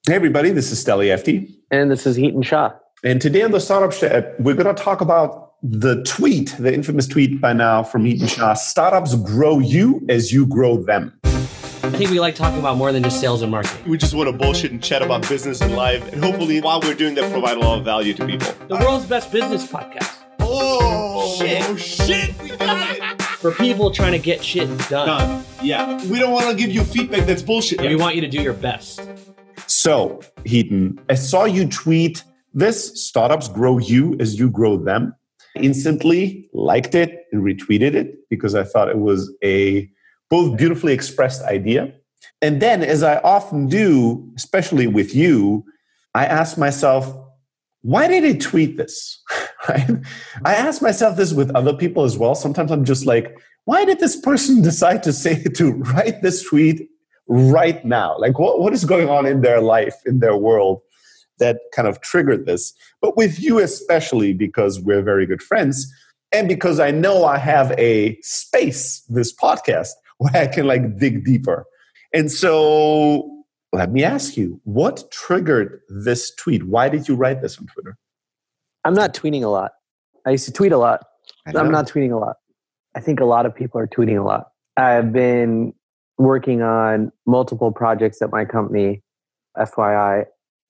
Hey everybody, this is Steli FT. And this is Hiten Shah. And today on the Startup Chat, we're going to talk about the infamous tweet by now from Hiten Shah, startups grow you as you grow them. I think we like talking about more than just sales and marketing. We just want to bullshit and chat about business and life. And hopefully while we're doing that, provide a lot of value to people. The world's best business podcast. Oh, shit. We got it. For people trying to get shit done. Yeah. We don't want to give you feedback that's bullshit. We want you to do your best. So, Hiten, I saw you tweet this, startups grow you as you grow them. Instantly liked it and retweeted it because I thought it was a both beautifully expressed idea. And then, as I often do, especially with you, I asked myself, why did he tweet this? Right? I ask myself this with other people as well. Sometimes I'm just like, why did this person decide to write this tweet right now? Like, what is going on in their life, in their world, that kind of triggered this? But with you especially, because we're very good friends, and because I know I have a space, this podcast, where I can like dig deeper. And so let me ask you, what triggered this tweet? Why did you write this on Twitter? I'm not tweeting a lot. I used to tweet a lot. I'm not tweeting a lot. I think a lot of people are tweeting a lot. I've been working on multiple projects at my company, FYI,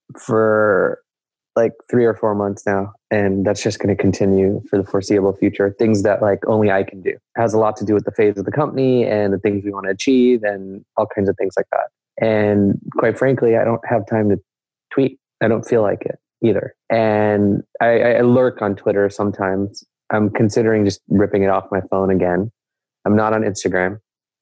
for like 3 or 4 months now. And that's just going to continue for the foreseeable future. Things that like only I can do. It has a lot to do with the phase of the company and the things we want to achieve and all kinds of things like that. And quite frankly, I don't have time to tweet. I don't feel like it either. And I lurk on Twitter sometimes. I'm considering just ripping it off my phone again. I'm not on Instagram.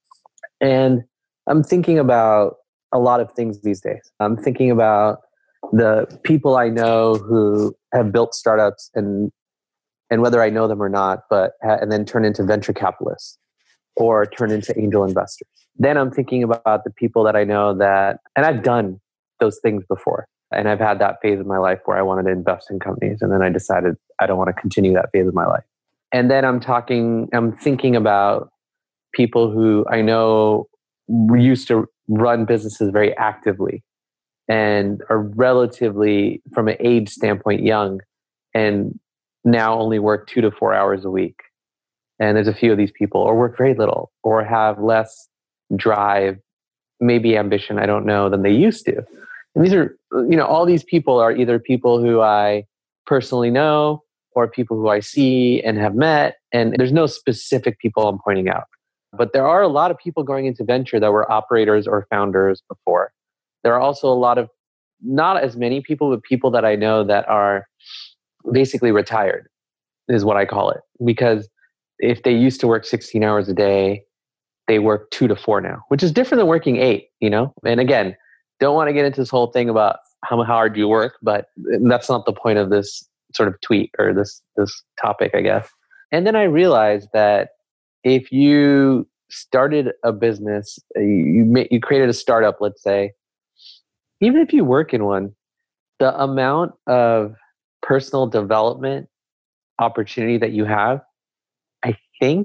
And I'm thinking about a lot of things these days. I'm thinking about the people I know who have built startups and whether I know them or not, and then turn into venture capitalists or turn into angel investors. Then I'm thinking about the people that I know and I've done those things before. And I've had that phase of my life where I wanted to invest in companies. And then I decided I don't want to continue that phase of my life. And then I'm thinking about people who I know used to run businesses very actively and are relatively, from an age standpoint, young and now only work 2 to 4 hours a week. And there's a few of these people, or work very little, or have less drive, maybe ambition, I don't know, than they used to. And these are, all these people are either people who I personally know or people who I see and have met. And there's no specific people I'm pointing out. But there are a lot of people going into venture that were operators or founders before. There are also a lot of, not as many people, but people that I know that are basically retired, is what I call it. Because if they used to work 16 hours a day, they work 2 to 4 now, which is different than working 8, And again, don't want to get into this whole thing about how hard you work, but that's not the point of this sort of tweet or this topic, I guess. And then I realized that if you started a business, you created a startup, let's say, even if you work in one, the amount of personal development opportunity that you have, I think,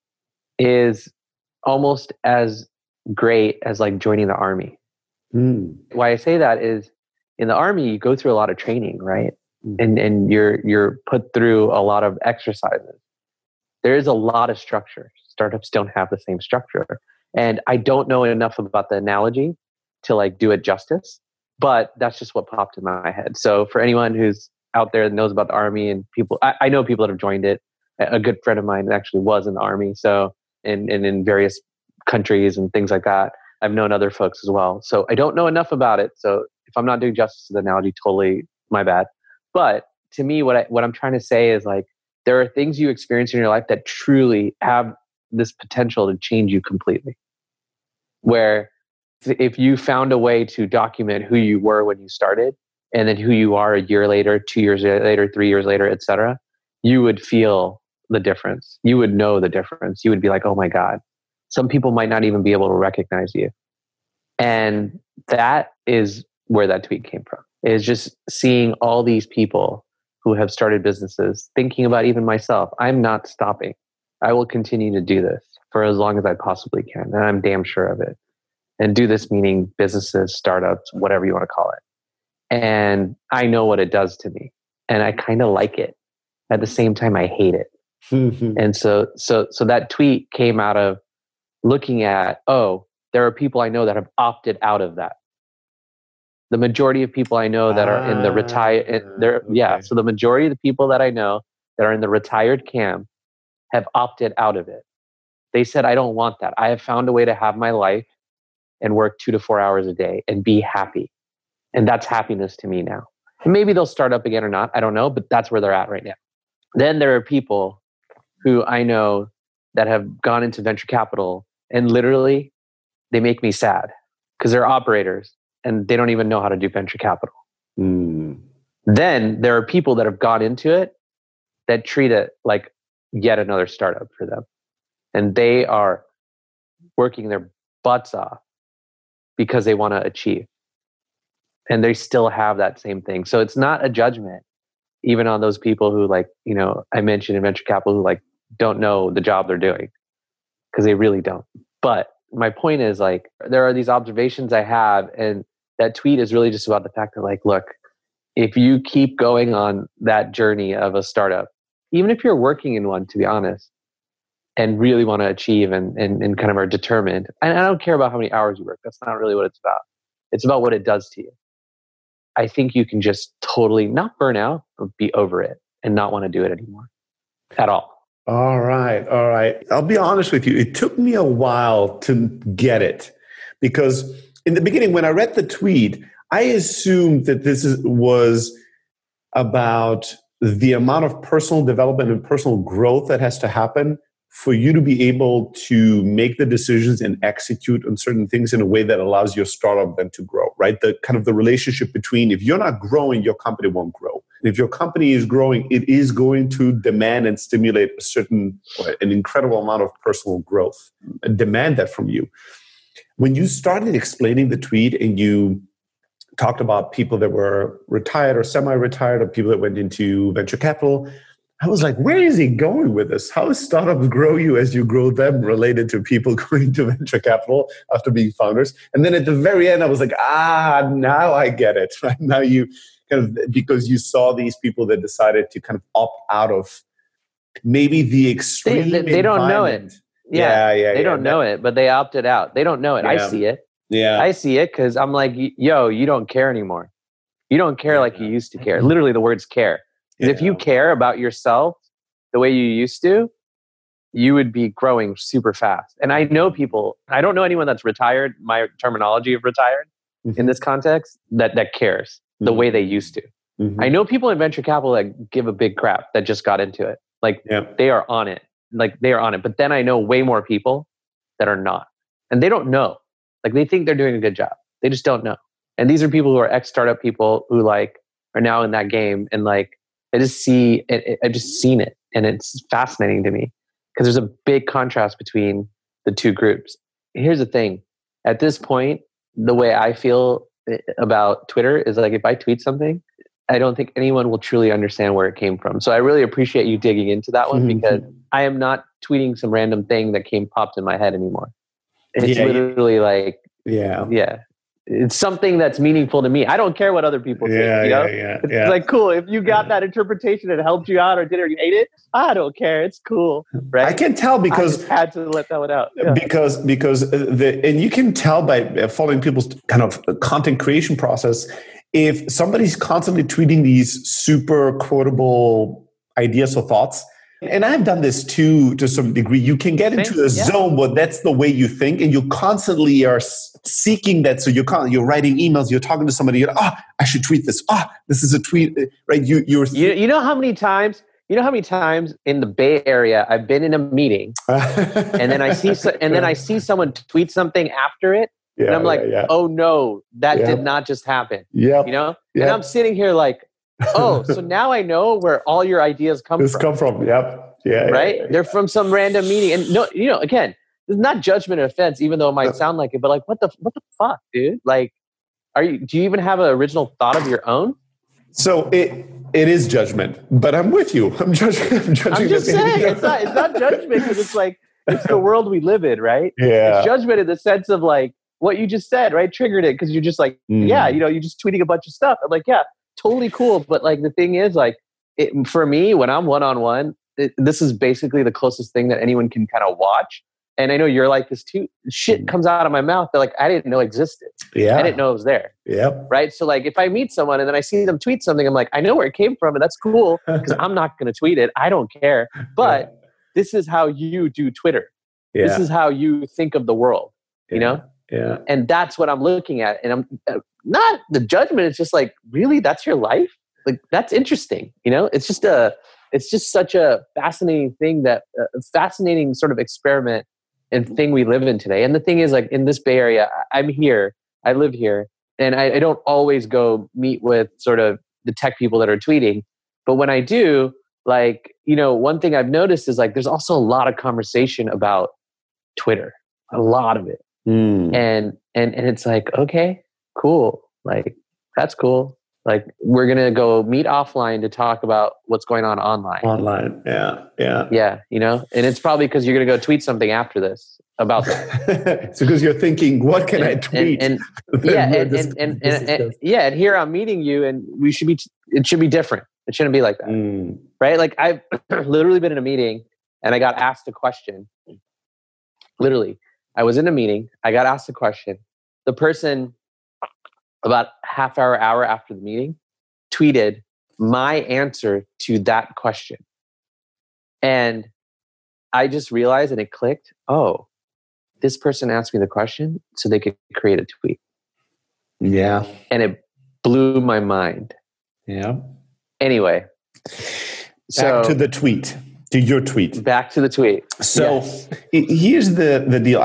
is almost as great as like joining the army. Why I say that is, in the army, you go through a lot of training, right? And you're put through a lot of exercises. There is a lot of structure. Startups don't have the same structure. And I don't know enough about the analogy to like do it justice, but that's just what popped in my head. So for anyone who's out there that knows about the army and people, I know people that have joined it. A good friend of mine actually was in the army. So in various countries and things like that. I've known other folks as well. So I don't know enough about it. So if I'm not doing justice to the analogy, totally my bad. But to me, what I'm trying to say is like, there are things you experience in your life that truly have this potential to change you completely. Where if you found a way to document who you were when you started, and then who you are a year later, 2 years later, 3 years later, etc., you would feel the difference. You would know the difference. You would be like, oh my God. Some people might not even be able to recognize you. And that is where that tweet came from. Is just seeing all these people who have started businesses, thinking about even myself. I'm not stopping. I will continue to do this for as long as I possibly can. And I'm damn sure of it. And do this meaning businesses, startups, whatever you want to call it. and I know what it does to me, and I kind of like it. At the same time, I hate it. And so that tweet came out of looking at, oh, there are people I know that have opted out of that. The majority of people I know that are in the so the majority of the people that I know that are in the retired camp have opted out of it. They said, I don't want that. I have found a way to have my life and work 2 to 4 hours a day and be happy. And that's happiness to me now. And maybe they'll start up again or not. I don't know, but that's where they're at right now. Then there are people who I know that have gone into venture capital and literally they make me sad because they're operators and they don't even know how to do venture capital. Then there are people that have gone into it that treat it like yet another startup for them. And they are working their butts off because they want to achieve. And they still have that same thing. So it's not a judgment, even on those people who I mentioned in venture capital who don't know the job they're doing because they really don't. But my point is there are these observations I have, and that tweet is really just about the fact that look, if you keep going on that journey of a startup, even if you're working in one, to be honest, and really want to achieve and kind of are determined, and I don't care about how many hours you work. That's not really what it's about. It's about what it does to you. I think you can just totally not burn out, but be over it and not want to do it anymore at all. All right. I'll be honest with you. It took me a while to get it because in the beginning, when I read the tweet, I assumed that this was about the amount of personal development and personal growth that has to happen for you to be able to make the decisions and execute on certain things in a way that allows your startup then to grow, right? The kind of the relationship between if you're not growing, your company won't grow. And if your company is growing, it is going to demand and stimulate an incredible amount of personal growth and demand that from you. When you started explaining the tweet and you talked about people that were retired or semi-retired or people that went into venture capital, I was like, where is he going with this? How does startups grow you as you grow them related to people going to venture capital after being founders? And then at the very end, I was like, now I get it. Right? Now you kind of, because you saw these people that decided to kind of opt out of maybe the extreme They don't know it. They don't know it, but they opted out. They don't know it. Yeah. I see it. Yeah. I see it because I'm like, yo, you don't care anymore. You don't care like you used to care. Literally the words care. If you care about yourself the way you used to, you would be growing super fast. And I know people, I don't know anyone that's retired, my terminology of retired in this context, that cares the way they used to. I know people in venture capital that give a big crap that just got into it. They are on it. They are on it. But then I know way more people that are not. And they don't know. They think they're doing a good job. They just don't know. And these are people who are ex-startup people who are now in that game and I just see it. I've just seen it, and it's fascinating to me because there's a big contrast between the two groups. Here's the thing: at this point, the way I feel about Twitter is if I tweet something, I don't think anyone will truly understand where it came from. So I really appreciate you digging into that one because I am not tweeting some random thing that popped in my head anymore. It's literally it's something that's meaningful to me. I don't care what other people think. It's cool. If you got that interpretation and it helped you out or did it or you hate it, I don't care. It's cool. Right? I can tell because I just had to let that one out. Yeah. Because and you can tell by following people's kind of content creation process, if somebody's constantly tweeting these super quotable ideas or thoughts, and I've done this too to some degree, you can get into a zone where that's the way you think and you constantly are seeking that. So you're writing emails, you're talking to somebody, you're I should tweet this. This is a tweet, right? You know how many times in the Bay Area I've been in a meeting and then I see someone tweet something after it and I'm like, oh no, that did not just happen. Yeah. And I'm sitting here so now I know where all your ideas come from. Yep. Yeah. Right? Yeah. They're from some random meeting. And no, again, it's not judgment or offense, even though it might sound like it, but what the fuck, dude? Do you even have an original thought of your own? So it is judgment, but I'm with you. I'm judging. I'm just saying it's not judgment because it's the world we live in, right? Yeah. It's judgment in the sense of we're what you just said, right? Triggered it because you're just like, yeah, you know, you're just tweeting a bunch of stuff. I'm like, yeah, totally cool. But like the thing is, like, for me, when I'm one-on-one, this is basically the closest thing that anyone can kind of watch. And I know you're like this too. Shit comes out of my mouth that like I didn't know existed. Yeah. I didn't know it was there. Yep. Right. So like if I meet someone and then I see them tweet something, I'm like, I know where it came from, and that's cool because I'm not going to tweet it. I don't care. But this is how you do Twitter. Yeah. This is how you think of the world. You know? Yeah. And that's what I'm looking at. And I'm not the judgment. It's just like, really, that's your life? Like, that's interesting. You know, it's just such a fascinating thing, that fascinating sort of experiment and thing we live in today. And the thing is, like, in this Bay Area, I'm here, I live here, and I don't always go meet with sort of the tech people that are tweeting. But when I do, like, you know, one thing I've noticed is like, there's also a lot of conversation about Twitter, a lot of it. And it's like, okay, cool. Like, that's cool. Like, we're going to go meet offline to talk about what's going on online. Yeah. You know, and it's probably because you're going to go tweet something after this about that. It's because you're thinking, what can I tweet? And here I'm meeting you, and it should be different. It shouldn't be like that. Right? Like, I've literally been in a meeting and I got asked a question. Literally, I was in a meeting. I got asked a question. The person, about hour after the meeting, tweeted my answer to that question. And I just realized, and it clicked, oh, this person asked me the question so they could create a tweet. Yeah. And it blew my mind. Yeah. Anyway. Back to the tweet. To your tweet. Back to the tweet. So here's the deal.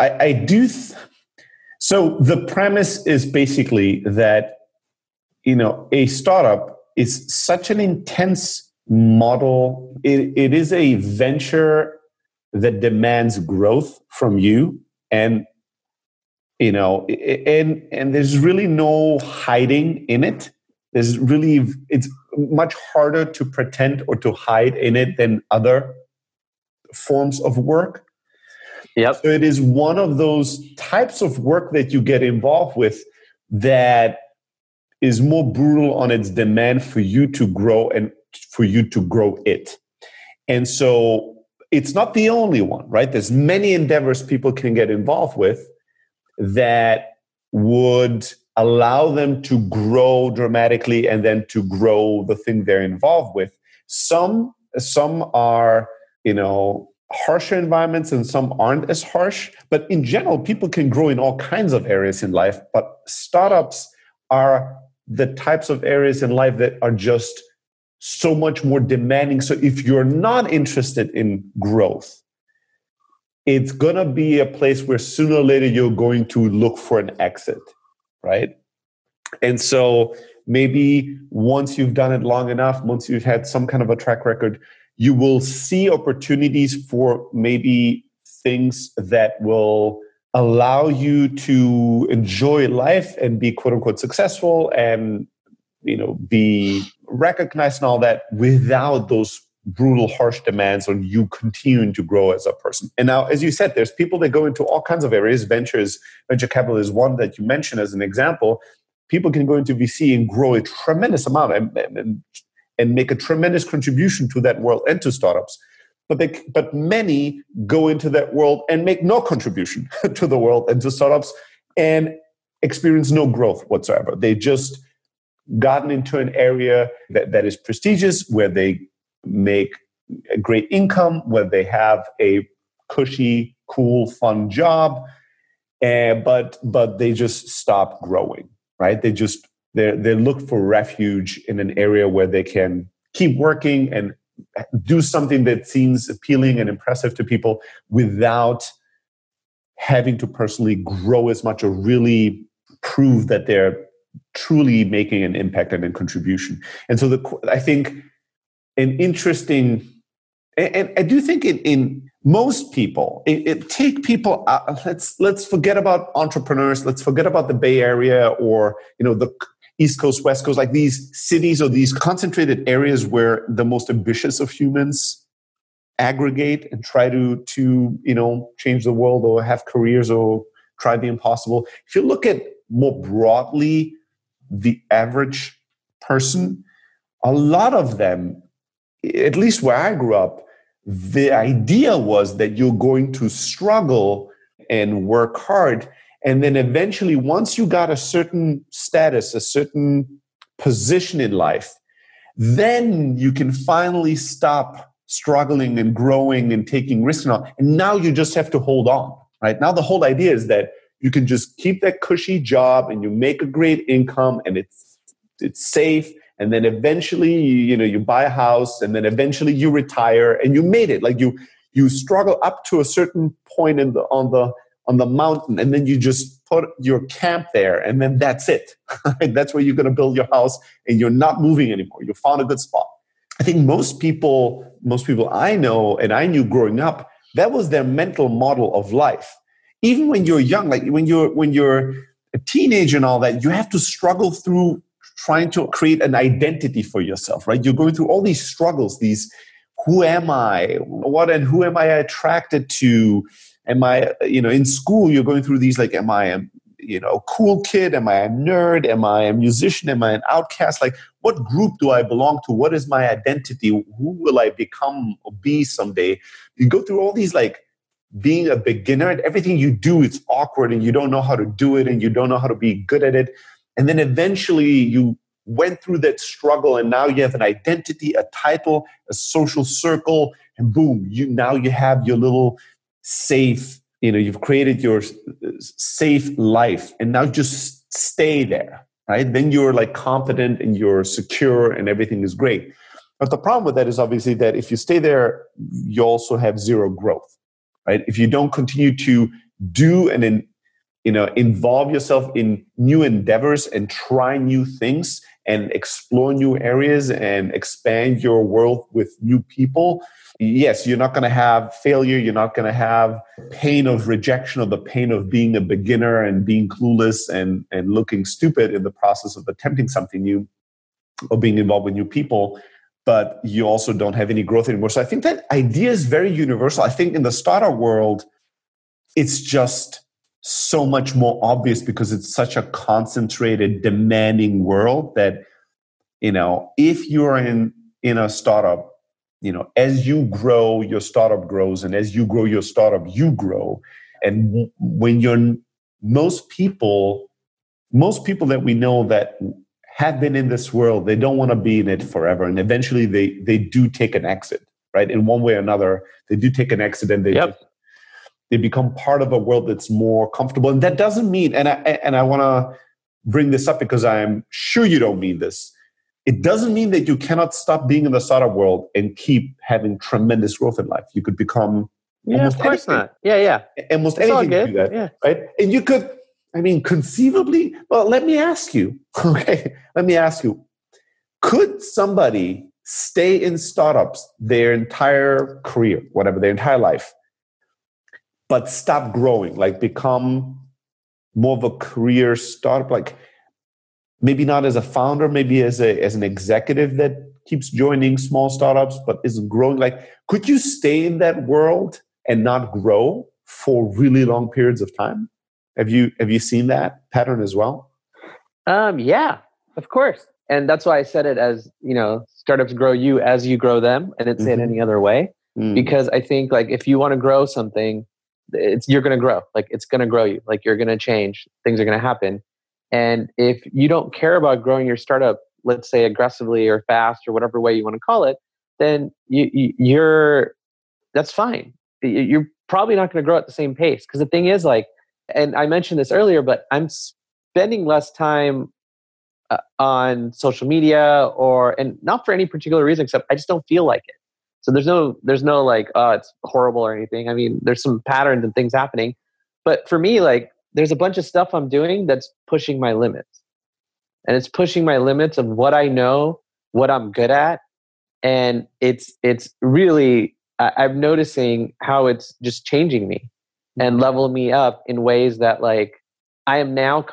So the premise is basically that, you know, a startup is such an intense model. It is a venture that demands growth from you. And, you know, and there's really no hiding in it. It's much harder to pretend or to hide in it than other forms of work. Yep. So it is one of those types of work that you get involved with that is more brutal on its demand for you to grow and for you to grow it. And so it's not the only one, right? There's many endeavors people can get involved with that would allow them to grow dramatically and then to grow the thing they're involved with. Some are, you know, harsher environments and some aren't as harsh. But in general, people can grow in all kinds of areas in life. But startups are the types of areas in life that are just so much more demanding. So if you're not interested in growth, it's going to be a place where sooner or later you're going to look for an exit, right? And so maybe once you've done it long enough, once you've had some kind of a track record, you will see opportunities for maybe things that will allow you to enjoy life and be quote unquote successful and, you know, be recognized and all that without those brutal, harsh demands on you continuing to grow as a person. And now, as you said, there's people that go into all kinds of areas. Venture capital is one that you mentioned as an example. People can go into VC and grow a tremendous amount and make a tremendous contribution to that world and to startups. But many go into that world and make no contribution to the world and to startups and experience no growth whatsoever. They just gotten into an area that is prestigious, where they make a great income, where they have a cushy, cool, fun job, but they just stop growing, right? They look for refuge in an area where they can keep working and do something that seems appealing and impressive to people without having to personally grow as much or really prove that they're truly making an impact and a contribution. And so I think an interesting, and I do think in most people, take people out. Let's forget about entrepreneurs. Let's forget about the Bay Area or, you know, the East Coast, West Coast, like these cities or these concentrated areas where the most ambitious of humans aggregate and try to you know, change the world or have careers or try the impossible. If you look at more broadly the average person, a lot of them, at least where I grew up, the idea was that you're going to struggle and work hard. And then eventually, once you got a certain status, a certain position in life, then you can finally stop struggling and growing and taking risks and all. And now you just have to hold on, right? Now the whole idea is that you can just keep that cushy job and you make a great income and it's safe. And then eventually, you buy a house, and then eventually you retire, and you made it. Like you struggle up to a certain point on the mountain, and then you just put your camp there, and then that's it. That's where you're going to build your house, and you're not moving anymore. You found a good spot. I think most people I know and I knew growing up, that was their mental model of life. Even when you're young, like when you're a teenager and all that, you have to struggle through trying to create an identity for yourself, right? You're going through all these struggles, who am I? Who am I attracted to? Am I, in school, you're going through these, like, am I a cool kid? Am I a nerd? Am I a musician? Am I an outcast? Like, what group do I belong to? What is my identity? Who will I become or be someday? You go through all these, like, being a beginner, and everything you do, it's awkward, and you don't know how to do it, and you don't know how to be good at it. And then eventually you went through that struggle, and now you have an identity, a title, a social circle, and boom, now you have your little safe, you've created your safe life, and now just stay there, right? Then you're like confident and you're secure and everything is great. But the problem with that is obviously that if you stay there, you also have zero growth, right? If you don't continue to do and involve yourself in new endeavors and try new things and explore new areas and expand your world with new people, yes, you're not going to have failure. You're not going to have pain of rejection or the pain of being a beginner and being clueless and looking stupid in the process of attempting something new or being involved with new people. But you also don't have any growth anymore. So I think that idea is very universal. I think in the startup world, it's just so much more obvious because it's such a concentrated, demanding world that, if you're in a startup, as you grow, your startup grows, and as you grow your startup, you grow. And when most people that we know that have been in this world, they don't want to be in it forever. And eventually they do take an exit, right? In one way or another, they do take an exit, and they become part of a world that's more comfortable. And that doesn't mean, and I want to bring this up because I'm sure you don't mean this. It doesn't mean that you cannot stop being in the startup world and keep having tremendous growth in life. You could become almost of course anything. not. Yeah. Almost it's anything to do that, right? And you could, conceivably, well, let me ask you, could somebody stay in startups their entire career, their entire life, but stop growing, like become more of a career startup, like maybe not as a founder, maybe as an executive that keeps joining small startups but isn't growing? Like, could you stay in that world and not grow for really long periods of time? Have you seen that pattern as well? Yeah, of course. And that's why I said it as, startups grow you as you grow them. I didn't say it any other way. Because I think, like, if you want to grow something, you're going to grow. Like, it's going to grow you. Like, you're going to change. Things are going to happen. And if you don't care about growing your startup, let's say aggressively or fast or whatever way you want to call it, then that's fine. You're probably not going to grow at the same pace. Because the thing is, like, and I mentioned this earlier, but I'm spending less time on social media and not for any particular reason, except I just don't feel like it. So there's no like, it's horrible or anything. I mean, there's some patterns and things happening, but for me, like, there's a bunch of stuff I'm doing that's pushing my limits, and it's pushing my limits of what I know, what I'm good at. And it's really, I'm noticing how it's just changing me and leveling me up in ways that, like, I am now